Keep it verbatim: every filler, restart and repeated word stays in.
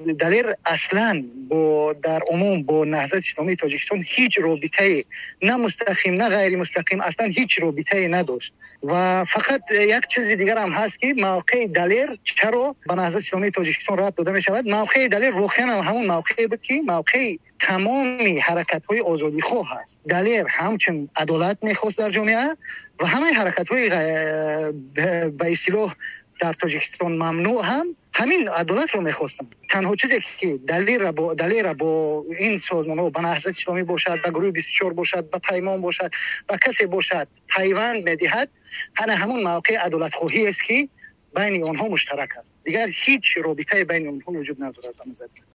دلیر اصلا با در عموم با نهضت اسلامی تاجیکستان هیچ رابطه نه مستقیم نه غیر مستقیم اصلا هیچ رابطه نداشت و فقط یک چیز دیگر هم هست که موقع دلیر چرا به نهضت اسلامی تاجیکستان ربط داده می شود. موقع دلیر واقعا هم همون موقع بود که موقع تمامی حرکت‌های آزادی خواه هست. دلیر همچون عدالت می‌خواست در جامعه و همه حرکت‌های به اصطلاح در تاجیکستان ممنوع هم همین عدالت رو می‌خواستن. تنها چیزی که دلیر با دلیر با این سازمان‌ها به نهضت اسلامی باشد، به گروه بیست و چهار باشد، به پیمان باشد، به کسی باشد پیوند می‌دهد، همه همون موقع عدالت خواهی است که بین آنها مشترک است. دیگر هیچ رابطه بین آنها وجود ندارد.